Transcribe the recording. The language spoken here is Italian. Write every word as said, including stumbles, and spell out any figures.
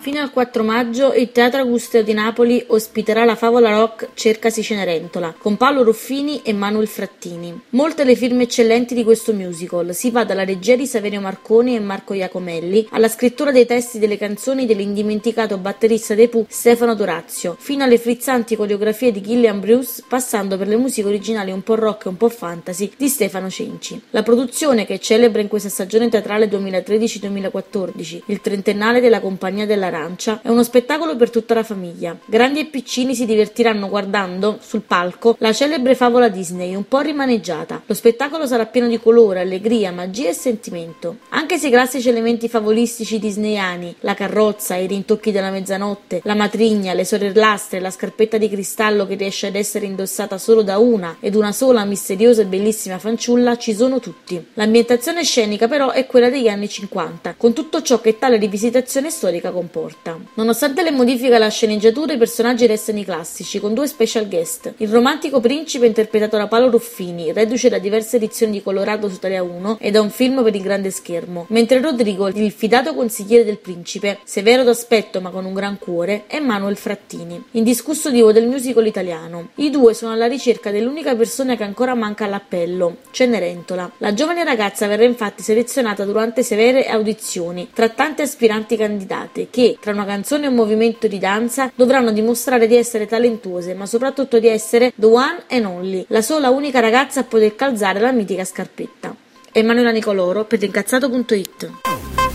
Fino al quattro maggio il Teatro Augusteo di Napoli ospiterà la favola rock Cercasi Cenerentola con Paolo Ruffini e Manuel Frattini. Molte le firme eccellenti di questo musical, si va dalla regia di Saverio Marconi e Marco Iacomelli alla scrittura dei testi delle canzoni dell'indimenticato batterista dei Pooh Stefano Dorazio, fino alle frizzanti coreografie di Gillian Bruce, passando per le musiche originali un po' rock e un po' fantasy di Stefano Cenci. La produzione, che celebra in questa stagione teatrale duemilatredici duemilaquattordici il trentennale della Compagnia dell'Arancia, è uno spettacolo per tutta la famiglia. Grandi e piccini si divertiranno guardando, sul palco, la celebre favola Disney, un po' rimaneggiata. Lo spettacolo sarà pieno di colore, allegria, magia e sentimento. Anche se i classici elementi favolistici disneyani, la carrozza, i rintocchi della mezzanotte, la matrigna, le sorellastre, la scarpetta di cristallo che riesce ad essere indossata solo da una ed una sola misteriosa e bellissima fanciulla, ci sono tutti. L'ambientazione scenica però è quella degli anni cinquanta, con tutto ciò che tale rivisitazione storica comporta. Nonostante le modifiche alla sceneggiatura, i personaggi restano i classici, con due special guest. Il romantico principe interpretato da Paolo Ruffini, reduce da diverse edizioni di Colorado su Italia uno e da un film per il grande schermo, mentre Rodrigo, il fidato consigliere del principe, severo d'aspetto ma con un gran cuore, è Manuel Frattini, indiscusso divo del musical italiano. I due sono alla ricerca dell'unica persona che ancora manca all'appello, Cenerentola. La giovane ragazza verrà infatti selezionata durante severe audizioni tra tante aspiranti candidate che, tra una canzone e un movimento di danza, dovranno dimostrare di essere talentuose, ma soprattutto di essere the one and only, la sola unica ragazza a poter calzare la mitica scarpetta. Emanuela Nicoloro per l'incazzato punto it.